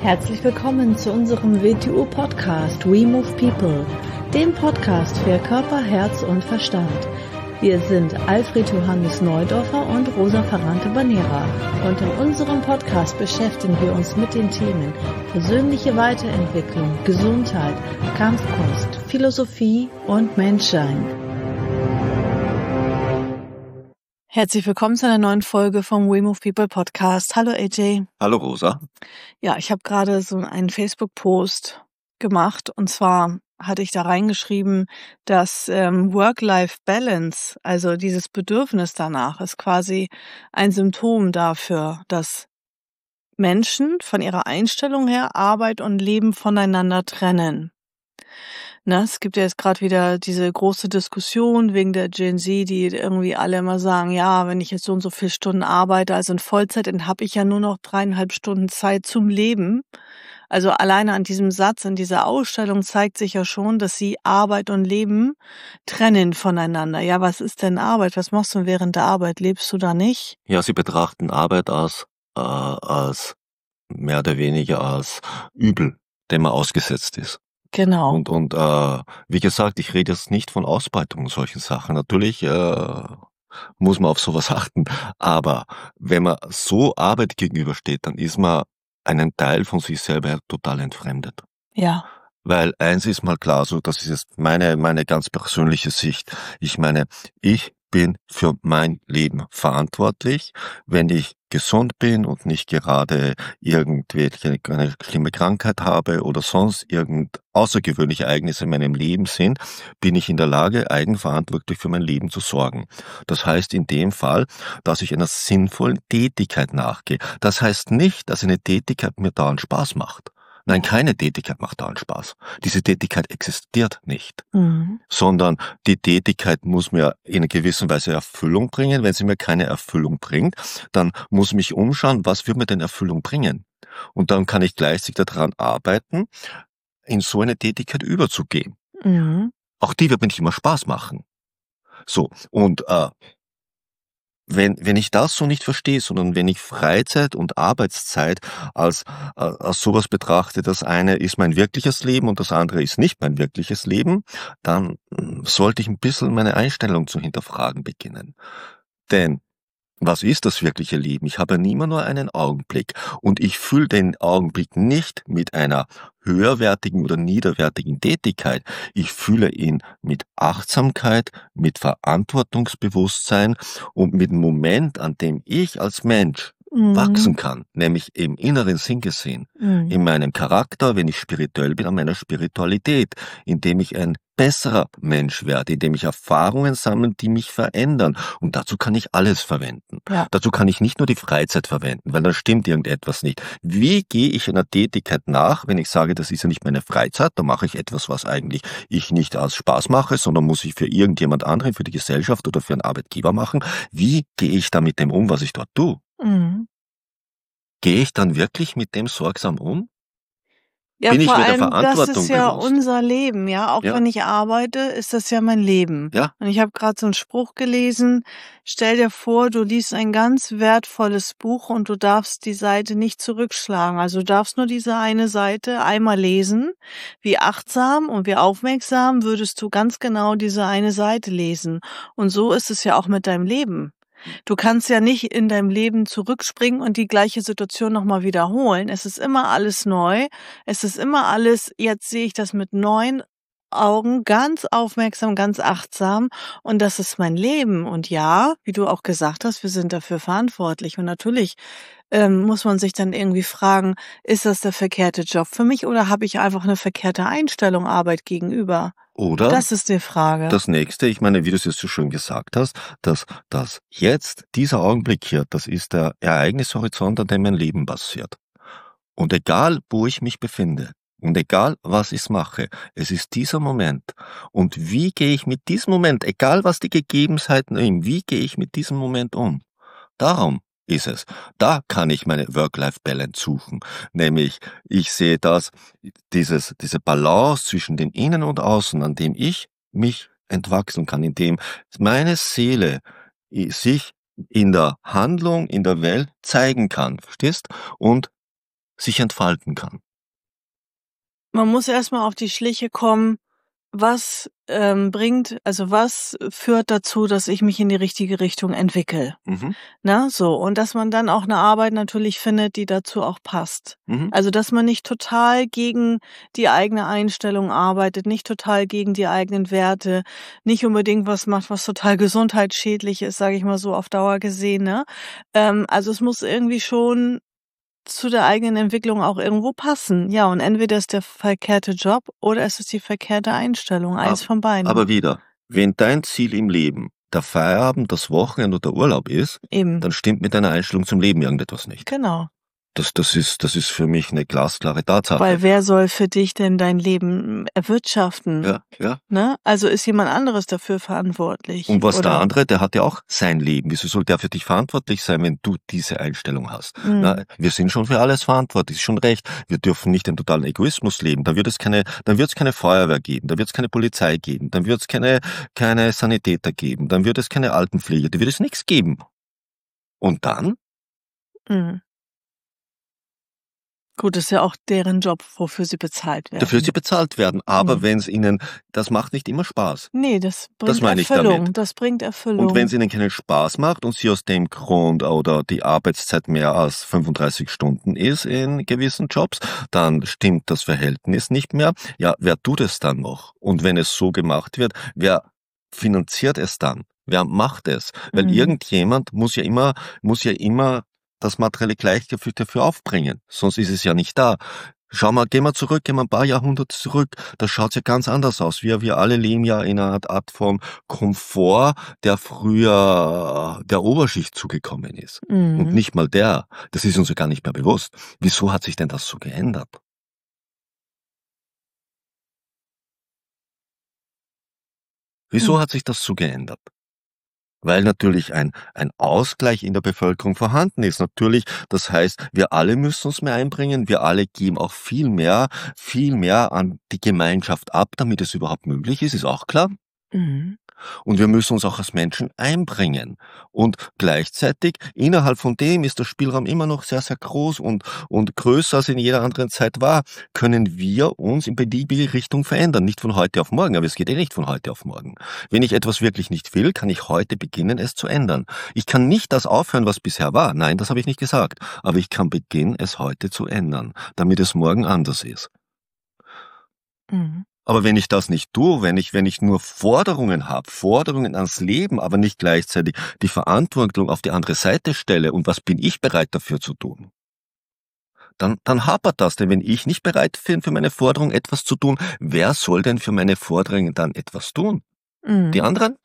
Herzlich willkommen zu unserem WTU-Podcast We Move People, dem Podcast für Körper, Herz und Verstand. Wir sind Alfred Johannes Neudorfer und Rosa Ferrante-Banera und in unserem Podcast beschäftigen wir uns mit den Themen persönliche Weiterentwicklung, Gesundheit, Kampfkunst, Philosophie und Menschsein. Herzlich willkommen zu einer neuen Folge vom We Move People Podcast. Hallo AJ. Hallo Rosa. Ja, ich habe gerade so einen Facebook-Post gemacht und zwar hatte ich da reingeschrieben, dass Work-Life-Balance, also dieses Bedürfnis danach, ist quasi ein Symptom dafür, dass Menschen von ihrer Einstellung her Arbeit und Leben voneinander trennen. Es gibt ja jetzt gerade wieder diese große Diskussion wegen der Gen Z, die irgendwie alle immer sagen, ja, wenn ich jetzt so und so viele Stunden arbeite, also in Vollzeit, dann habe ich ja nur noch 3,5 Stunden Zeit zum Leben. Also alleine an diesem Satz, in dieser Ausstellung zeigt sich ja schon, dass sie Arbeit und Leben trennen voneinander. Ja, was ist denn Arbeit? Was machst du während der Arbeit? Lebst du da nicht? Ja, sie betrachten Arbeit als mehr oder weniger als Übel, dem man ausgesetzt ist. Genau. Und wie gesagt, ich rede jetzt nicht von Ausbeutung und solchen Sachen. Natürlich muss man auf sowas achten, aber wenn man so Arbeit gegenübersteht, dann ist man einen Teil von sich selber total entfremdet. Ja. Weil eins ist mal klar, so das ist jetzt meine ganz persönliche Sicht. Ich meine, ich bin für mein Leben verantwortlich. Wenn ich gesund bin und nicht gerade irgendwelche eine schlimme Krankheit habe oder sonst irgend außergewöhnliche Ereignisse in meinem Leben sind, bin ich in der Lage, eigenverantwortlich für mein Leben zu sorgen. Das heißt in dem Fall, dass ich einer sinnvollen Tätigkeit nachgehe. Das heißt nicht, dass eine Tätigkeit mir dauernd Spaß macht. Nein, keine Tätigkeit macht dauernd Spaß. Diese Tätigkeit existiert nicht, sondern die Tätigkeit muss mir in einer gewissen Weise Erfüllung bringen. Wenn sie mir keine Erfüllung bringt, dann muss ich mich umschauen, was wird mir denn Erfüllung bringen? Und dann kann ich gleichzeitig daran arbeiten, in so eine Tätigkeit überzugehen. Auch die wird mir nicht immer Spaß machen. So, und wenn ich das so nicht verstehe, sondern wenn ich Freizeit und Arbeitszeit als sowas betrachte, das eine ist mein wirkliches Leben und das andere ist nicht mein wirkliches Leben, dann sollte ich ein bisschen meine Einstellung zu hinterfragen beginnen. Denn was ist das wirkliche Leben? Ich habe immer nur einen Augenblick und ich fülle den Augenblick nicht mit einer höherwertigen oder niederwertigen Tätigkeit. Ich fühle ihn mit Achtsamkeit, mit Verantwortungsbewusstsein und mit dem Moment, an dem ich als Mensch wachsen kann, nämlich im inneren Sinn gesehen, in meinem Charakter, wenn ich spirituell bin, an meiner Spiritualität, indem ich ein besserer Mensch werde, indem ich Erfahrungen sammle, die mich verändern. Und dazu kann ich alles verwenden. Ja. Dazu kann ich nicht nur die Freizeit verwenden, weil dann stimmt irgendetwas nicht. Wie gehe ich einer Tätigkeit nach, wenn ich sage, das ist ja nicht meine Freizeit, da mache ich etwas, was eigentlich ich nicht als Spaß mache, sondern muss ich für irgendjemand anderen, für die Gesellschaft oder für einen Arbeitgeber machen. Wie gehe ich da mit dem um, was ich dort tue? Gehe ich dann wirklich mit dem sorgsam um? Ja, Bin ich vor mir der allem, das Verantwortung ist ja bewusst? unser Leben, ja. Auch Ja. wenn ich arbeite, ist das ja mein Leben. Ja. Und ich habe gerade so einen Spruch gelesen, stell dir vor, du liest ein ganz wertvolles Buch und du darfst die Seite nicht zurückschlagen. Also du darfst nur diese eine Seite einmal lesen. Wie achtsam und wie aufmerksam würdest du ganz genau diese eine Seite lesen. Und so ist es ja auch mit deinem Leben. Du kannst ja nicht in deinem Leben zurückspringen und die gleiche Situation nochmal wiederholen. Es ist immer alles neu. Es ist immer alles, jetzt sehe ich das mit neuen Augen, ganz aufmerksam, ganz achtsam. Und das ist mein Leben. Und ja, wie du auch gesagt hast, wir sind dafür verantwortlich. Und natürlich muss man sich dann irgendwie fragen, ist das der verkehrte Job für mich oder habe ich einfach eine verkehrte Einstellung Arbeit gegenüber? Oder Das ist die Frage. das nächste, ich meine, wie du es jetzt so schön gesagt hast, dass jetzt, dieser Augenblick hier, das ist der Ereignishorizont, an dem mein Leben passiert. Und egal, wo ich mich befinde und egal, was ich mache, es ist dieser Moment. Und wie gehe ich mit diesem Moment, egal was die Gegebenheiten sind, wie gehe ich mit diesem Moment um? Darum ist es. Da kann ich meine Work-Life-Balance suchen. Nämlich, ich sehe diese Balance zwischen dem Innen und Außen, an dem ich mich entwachsen kann, in dem meine Seele sich in der Handlung, in der Welt zeigen kann, verstehst? Und sich entfalten kann. Man muss erst mal auf die Schliche kommen, was was führt dazu, dass ich mich in die richtige Richtung entwickle, Mhm, ne, so. Und dass man dann auch 'ne Arbeit natürlich findet, die dazu auch passt. mhm. Also, dass man nicht total gegen die eigene Einstellung arbeitet, nicht total gegen die eigenen Werte, nicht unbedingt was macht, was total gesundheitsschädlich ist, sage ich mal so auf Dauer gesehen, ne? Also, es muss irgendwie schon zu der eigenen Entwicklung auch irgendwo passen. Ja, und entweder ist der verkehrte Job oder es ist die verkehrte Einstellung, eins Ab von beiden. aber wieder, wenn dein Ziel im Leben der Feierabend, das Wochenende oder der Urlaub ist, Eben, dann stimmt mit deiner Einstellung zum Leben irgendetwas nicht. genau. Das ist für mich 'ne glasklare Tatsache. Weil wer soll für dich denn dein Leben erwirtschaften, Ja, ja. ne? Also, ist jemand anderes dafür verantwortlich, Und was der oder andere, der hat ja auch sein Leben. Wieso soll der für dich verantwortlich sein, wenn du diese Einstellung hast? mhm, Na, wir sind schon für alles verantwortlich, ist schon recht. Wir dürfen nicht den totalen Egoismus leben. Dann wird's keine Feuerwehr geben, dann wird's keine Polizei geben, dann wird's keine Sanitäter geben, dann wird es keine Altenpflege, da wird es nix geben. Und dann? mhm. Gut, ist ja auch deren Job, wofür sie bezahlt Dafür sie werden. bezahlt werden. Aber Mhm. wenn's ihnen das macht nicht immer Spaß. Ne, das Das bringt meine ich damit. Erfüllung, das bringt Und wenn Erfüllung. es ihnen keinen Spaß macht und sie aus dem Grund oder die Arbeitszeit mehr als 35 Stunden ist in gewissen Jobs, dann stimmt das Verhältnis nicht mehr. Ja, wer tut es dann noch? Und wenn es so gemacht wird, wer finanziert es dann? Wer macht es? Weil Mhm, irgendjemand muss ja immer das materielle Gleichgewicht dafür aufbringen, sonst ist es ja nicht da. Gehen wir ein paar Jahrhunderte zurück, da schaut's ja ganz anders aus. Wir alle leben ja in einer Art von Komfort, der früher der Oberschicht zugekommen ist. Und mhm, nicht mal der. Das ist uns ja gar nicht mehr bewusst. Wieso hat sich denn das so geändert? hm, Wieso hat sich das so geändert? Weil natürlich ein Ausgleich in der Bevölkerung vorhanden ist. Natürlich, das heißt, wir alle müssen uns mehr einbringen, wir alle geben auch viel mehr an die Gemeinschaft ab, damit es überhaupt möglich ist auch klar. mhm, Und wir müssen uns auch als Menschen einbringen. Und gleichzeitig, innerhalb von dem ist der Spielraum immer noch sehr, sehr groß und größer als in jeder anderen Zeit war, können wir uns in beliebige Richtung verändern. Nicht von heute auf morgen, aber es geht nicht von heute auf morgen. Wenn ich etwas wirklich nicht will, kann ich heute beginnen, es zu ändern. Ich kann nicht das aufhören, was bisher war. Nein, das habe ich nicht gesagt. Aber ich kann beginnen, es heute zu ändern, damit es morgen anders ist. mhm, Aber wenn ich das nicht tue, wenn ich nur Forderungen habe, Forderungen ans Leben, aber nicht gleichzeitig die Verantwortung auf die andere Seite stelle und was bin ich bereit dafür zu tun, dann hapert das. Denn wenn ich nicht bereit bin, für meine Forderung etwas zu tun, wer soll denn für meine Forderungen dann etwas tun? Die mhm. anderen?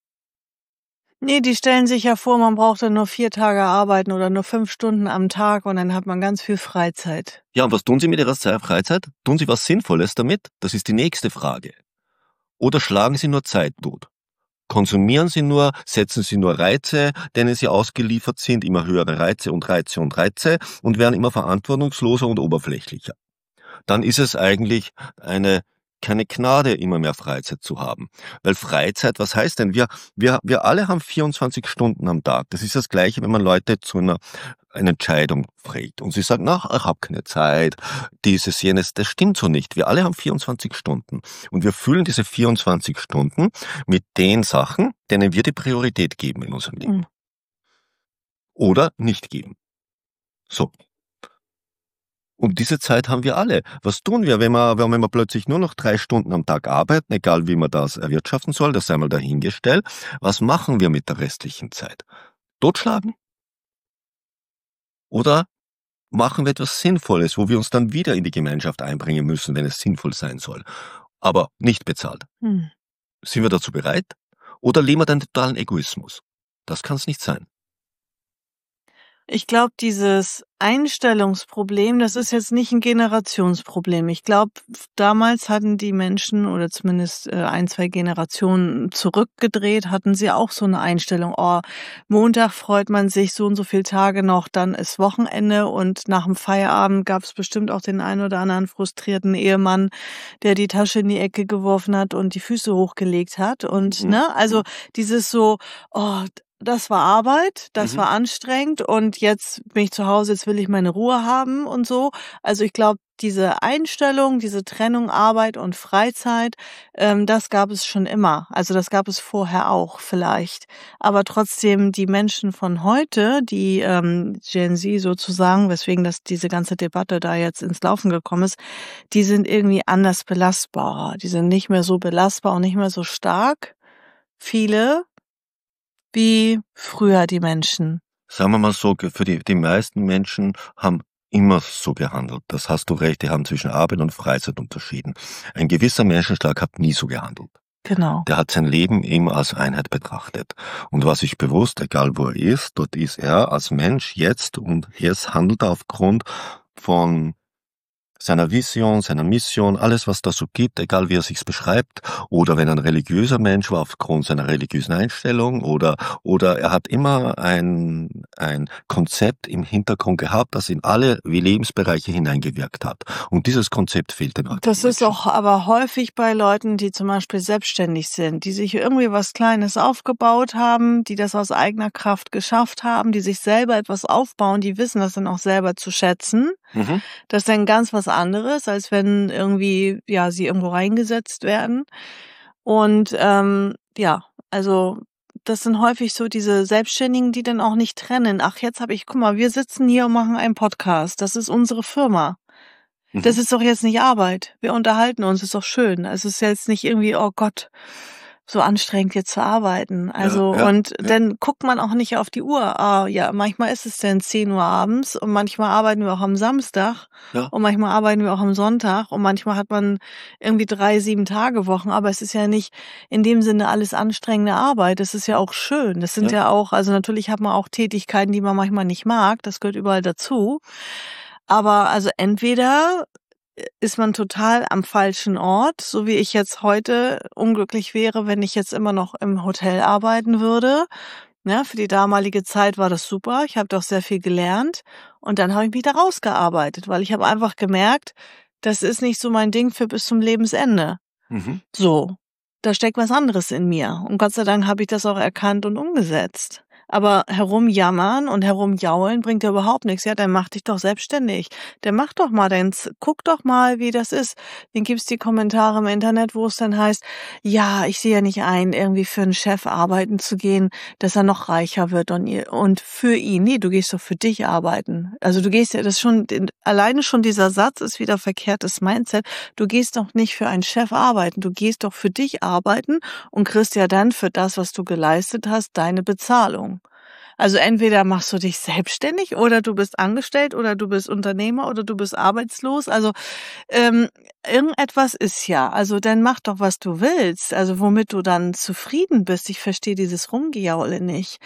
Ne, die stellen sich ja vor, man braucht dann nur 4 Tage arbeiten oder nur 5 Stunden am Tag und dann hat man ganz viel Freizeit. Ja, und was tun sie mit ihrer Freizeit? Tun sie was Sinnvolles damit? Das ist die nächste Frage. Oder schlagen sie nur Zeit tot? Konsumieren Sie nur, setzen Sie nur Reize, denen Sie ausgeliefert sind, immer höhere Reize und Reize und Reize und werden immer verantwortungsloser und oberflächlicher. Dann ist es eigentlich keine Gnade, immer mehr Freizeit zu haben. Weil Freizeit, was heißt denn? Wir alle haben 24 Stunden am Tag. Das ist das Gleiche, wenn man Leute zu einer Entscheidung fragt und sie sagen, ach, ich habe keine Zeit, dieses, jenes. Das stimmt so nicht. Wir alle haben 24 Stunden und wir füllen diese 24 Stunden mit den Sachen, denen wir die Priorität geben in unserem Mhm, Leben oder nicht geben. So. Und diese Zeit haben wir alle. Was tun wir, wenn wir plötzlich nur noch 3 Stunden am Tag arbeiten, egal wie man das erwirtschaften soll, das sei mal dahingestellt. Was machen wir mit der restlichen Zeit? Totschlagen? Oder machen wir etwas Sinnvolles, wo wir uns dann wieder in die Gemeinschaft einbringen müssen, wenn es sinnvoll sein soll, aber nicht bezahlt? mhm. Sind wir dazu bereit? Oder leben wir den totalen Egoismus? Das kann es nicht sein. Ich glaube, dieses Einstellungsproblem, das ist jetzt nicht 'n Generationsproblem. Ich glaube, damals hatten die Menschen oder zumindest, 1, 2 Generationen zurückgedreht, hatten sie auch so 'ne Einstellung: „Oh, Montag freut man sich so und so viel Tage noch, dann ist Wochenende“, und nach'm Feierabend gab's bestimmt auch den einen oder anderen frustrierten Ehemann, der die Tasche in die Ecke geworfen hat und die Füße hochgelegt hat und, Mhm. ne? Also, dieses so: „Oh, das war Arbeit, das Mhm. war anstrengend und jetzt bin ich zu Hause, jetzt will ich meine Ruhe haben und so. Also, ich glaube, diese Einstellung, diese Trennung Arbeit und Freizeit, das gab es schon immer. Also, das gab es vorher auch vielleicht. Aber trotzdem die Menschen von heute, die, Gen Z sozusagen, weswegen diese ganze Debatte da jetzt ins Laufen gekommen ist, die sind irgendwie anders belastbarer. Die sind nicht mehr so belastbar und nicht mehr so stark, viele, wie früher die Menschen. Sagen wir mal so, für die meisten Menschen haben immer so gehandelt. Das hast du recht, die haben zwischen Arbeit und Freizeit unterschieden. Ein gewisser Menschenschlag hat nie so gehandelt. Genau. Der hat sein Leben immer als Einheit betrachtet. Und war sich bewusst, egal wo er ist, dort ist er als Mensch jetzt und jetzt handelt er aufgrund von seiner Vision, seiner Mission, alles, was da so gibt, egal wie er sich's beschreibt, oder wenn er ein religiöser Mensch war, aufgrund seiner religiösen Einstellung, oder er hat immer ein Konzept im Hintergrund gehabt, das in alle Lebensbereiche hineingewirkt hat. Und dieses Konzept fehlt den heutigen Das ist Menschen. auch aber häufig bei Leuten, die zum Beispiel selbstständig sind, die sich irgendwie was Kleines aufgebaut haben, die das aus eigener Kraft geschafft haben, die sich selber etwas aufbauen, die wissen das dann auch selber zu schätzen. Mhm. Das ist dann ganz was anderes, als wenn irgendwie, ja, sie irgendwo reingesetzt werden. Und ja, also das sind häufig so diese Selbstständigen, die dann auch nicht trennen. Ach, jetzt guck mal, wir sitzen hier und machen einen Podcast. Das ist unsere Firma. Das Mhm. ist doch jetzt nicht Arbeit. Wir unterhalten uns, ist doch schön. Es ist jetzt nicht irgendwie, oh Gott, so anstrengend jetzt zu arbeiten. Ja, Also, ja, und ja, dann guckt man auch nicht auf die Uhr. Ah, ja, manchmal ist es dann 10 Uhr abends und manchmal arbeiten wir auch am Samstag ja, und manchmal arbeiten wir auch am Sonntag und manchmal hat man irgendwie 3 7-Tage-Wochen, aber es ist ja nicht in dem Sinne alles anstrengende Arbeit. Das ist ja auch schön. Das sind ja. ja auch, also natürlich hat man auch Tätigkeiten, die man manchmal nicht mag. Das gehört überall dazu. Aber also entweder ist man total am falschen Ort, so wie ich jetzt heute unglücklich wäre, wenn ich jetzt immer noch im Hotel arbeiten würde. Ne, für die damalige Zeit war das super. Ich habe doch sehr viel gelernt und dann habe ich mich da rausgearbeitet, weil ich habe einfach gemerkt, das ist nicht so mein Ding für bis zum Lebensende. Mhm. So, da steckt was anderes in mir und Gott sei Dank habe ich das auch erkannt und umgesetzt. Aber herumjammern und herumjaulen bringt ja überhaupt nichts. Ja, dann mach dich doch selbstständig. Dann mach doch mal guck doch mal, wie das ist. Dann gibt's die Kommentare im Internet, wo es dann heißt, ja, ich sehe ja nicht ein, irgendwie für einen Chef arbeiten zu gehen, dass er noch reicher wird und für ihn. Nee, du gehst doch für dich arbeiten. Also du gehst ja, das schon, alleine schon dieser Satz ist wieder verkehrtes Mindset. Du gehst doch nicht für einen Chef arbeiten. Du gehst doch für dich arbeiten und kriegst ja dann für das, was du geleistet hast, deine Bezahlung. Also entweder machst du dich selbstständig oder du bist angestellt oder du bist Unternehmer oder du bist arbeitslos. Also ähm, irgendetwas ist ja. Also dann mach doch, was du willst. Also womit du dann zufrieden bist. Ich verstehe dieses Rumgejaule nicht.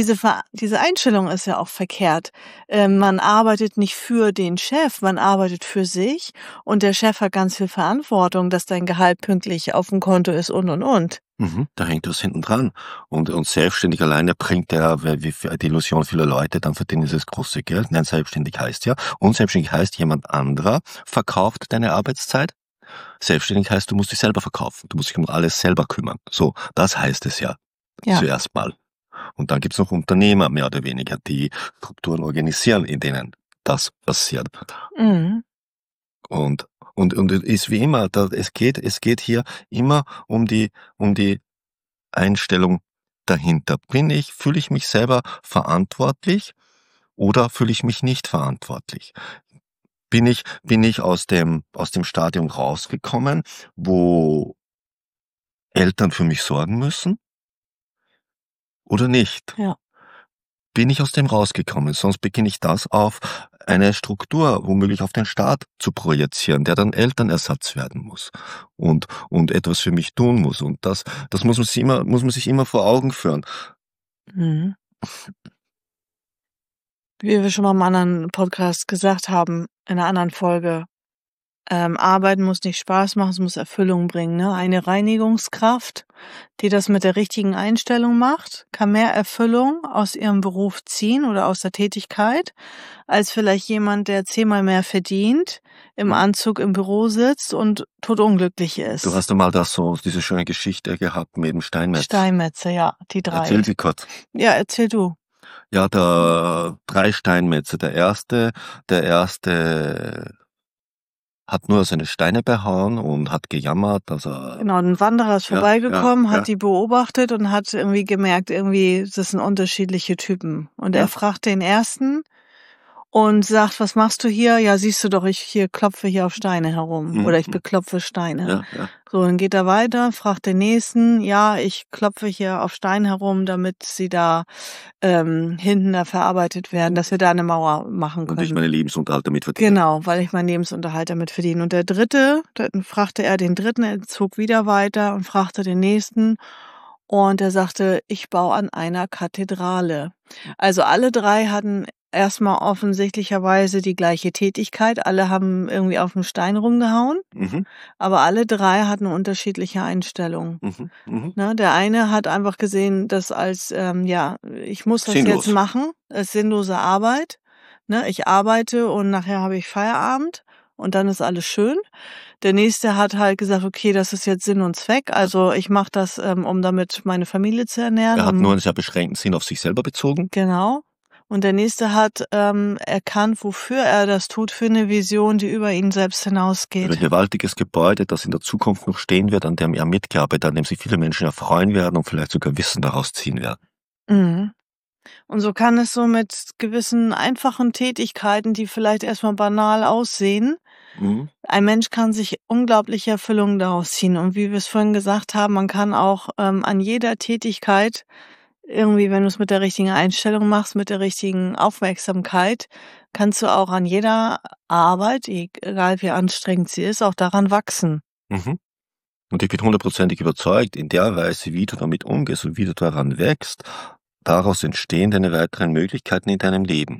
Diese Einstellung ist ja auch verkehrt. Man arbeitet nicht für den Chef, man arbeitet für sich und der Chef hat ganz viel Verantwortung, dass dein Gehalt pünktlich auf dem Konto ist und. Mhm, da hängt was hinten dran. Und selbstständig alleine bringt ja, wie für die Illusion vieler Leute, dann verdienen sie das große Geld. Nein, selbstständig heißt ja, unselbstständig heißt, jemand anderer verkauft deine Arbeitszeit. Selbstständig heißt, du musst dich selber verkaufen. Du musst dich um alles selber kümmern. So, das heißt es ja. Ja. Zuerst mal. Und dann gibt's noch Unternehmer, mehr oder weniger, die Strukturen organisieren, in denen das passiert. Mhm. Und es ist wie immer, es geht hier immer um die Einstellung dahinter. Fühle ich mich selber verantwortlich oder fühle ich mich nicht verantwortlich? Bin ich aus dem Stadium rausgekommen, wo Eltern für mich sorgen müssen oder nicht? Ja. Bin ich aus dem rausgekommen, sonst beginne ich das auf eine Struktur, womöglich auf den Staat zu projizieren, der dann Elternersatz werden muss und etwas für mich tun muss. Und das muss man sich immer vor Augen führen. Mhm. Wie wir schon mal im anderen Podcast gesagt haben, in einer anderen Folge, Arbeiten muss nicht Spaß machen, es muss Erfüllung bringen, ne? Eine Reinigungskraft, die das mit der richtigen Einstellung macht, kann mehr Erfüllung aus ihrem Beruf ziehen oder aus der Tätigkeit, als vielleicht jemand, der 10-mal mehr verdient, im Anzug im Büro sitzt und todunglücklich Du ist. hast einmal diese schöne Geschichte gehabt mit dem Steinmetz. Steinmetze, ja, die 3. Erzähl sie kurz. Ja, erzähl du. Ja, 3 Steinmetze. Der erste hat nur seine Steine behauen und hat gejammert, dass er... Genau, ein Wanderer ist Ja, vorbeigekommen, ja. hat die beobachtet und hat irgendwie gemerkt, irgendwie, das sind unterschiedliche Typen. Und Ja. er fragt den ersten und sagt, was machst du hier? Ja, siehst du doch, ich klopfe hier auf Steine herum oder ich beklopfe Steine. Ja. So, dann geht er weiter, fragt den nächsten, ja, ich klopfe hier auf Steine herum, damit sie da hinten da verarbeitet werden, dass wir da eine Mauer machen können. Und ich meinen Lebensunterhalt damit verdiene. Genau, weil ich meinen Lebensunterhalt damit verdiene. Und der dritte, dann fragte er den dritten, er zog wieder weiter und fragte den nächsten. Und er sagte, ich baue an einer Kathedrale. Also alle 3 hatten erstmal offensichtlicherweise die gleiche Tätigkeit. Alle haben irgendwie auf dem Stein rumgehauen. Aber alle 3 hatten unterschiedliche Einstellungen. Ne, der eine hat einfach gesehen, das als, ich muss das Sinnlos. jetzt machen, es ist sinnlose Arbeit. Ne, ich arbeite und nachher habe ich Feierabend und dann ist alles schön. Der nächste hat halt gesagt, okay, das ist jetzt Sinn und Zweck, also ich mache das, um damit meine Familie zu ernähren. Er hat nur einen sehr beschränkten Sinn auf sich selber bezogen. Genau. Und der nächste hat erkannt, wofür er das tut, für eine Vision, die über ihn selbst hinausgeht. Ein gewaltiges Gebäude, das in der Zukunft noch stehen wird, an dem er mitgearbeitet hat, an dem sich viele Menschen erfreuen werden und vielleicht sogar Wissen daraus ziehen werden. Mhm. Und so kann es so mit gewissen einfachen Tätigkeiten, die vielleicht erstmal banal aussehen, ein Mensch kann sich unglaubliche Erfüllung daraus ziehen. Und wie wir es vorhin gesagt haben, man kann auch an jeder Tätigkeit irgendwie, wenn du es mit der richtigen Einstellung machst, mit der richtigen Aufmerksamkeit, kannst du auch an jeder Arbeit, egal wie anstrengend sie ist, auch daran wachsen. Und ich bin 100%ig überzeugt, in der Weise, wie du damit umgehst und wie du daran wächst, daraus entstehen deine weiteren Möglichkeiten in deinem Leben.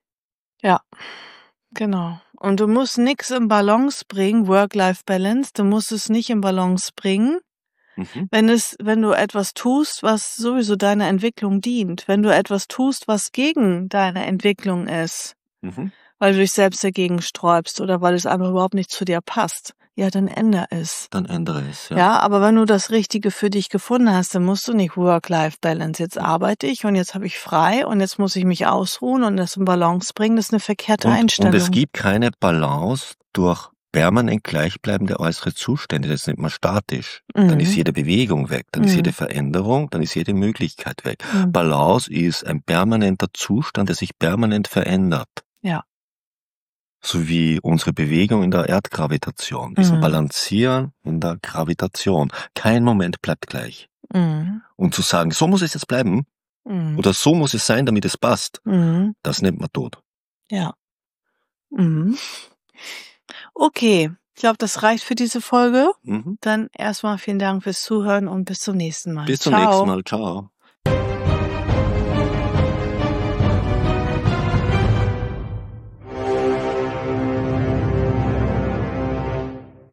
Ja, genau. Und du musst nichts im Balance bringen, Work-Life-Balance, du musst es nicht im Balance bringen, wenn du etwas tust, was sowieso deiner Entwicklung dient, wenn du etwas tust, was gegen deine Entwicklung ist, weil du dich selbst dagegen sträubst oder weil es einfach überhaupt nicht zu dir passt, ja, dann ändere es. Dann ändere es, ja. Ja, aber wenn du das Richtige für dich gefunden hast, dann musst du nicht Work-Life-Balance. Jetzt arbeite ich und jetzt habe ich frei und jetzt muss ich mich ausruhen und das in Balance bringen. Das ist eine verkehrte Einstellung. Und es gibt keine Balance durch permanent gleichbleibende äußere Zustände. Das nennt man statisch. Dann ist jede Bewegung weg, dann ist jede Veränderung, dann ist jede Möglichkeit weg. Balance ist ein permanenter Zustand, der sich permanent verändert. Ja. So wie unsere Bewegung in der Erdgravitation. Wir balancieren in der Gravitation. Kein Moment bleibt gleich. Und zu sagen, so muss es jetzt bleiben, oder so muss es sein, damit es passt, das nennt man Tod. Ja. Okay, ich glaube, das reicht für diese Folge. Dann erstmal vielen Dank fürs Zuhören und bis zum nächsten Mal. Bis zum nächsten Mal. Ciao.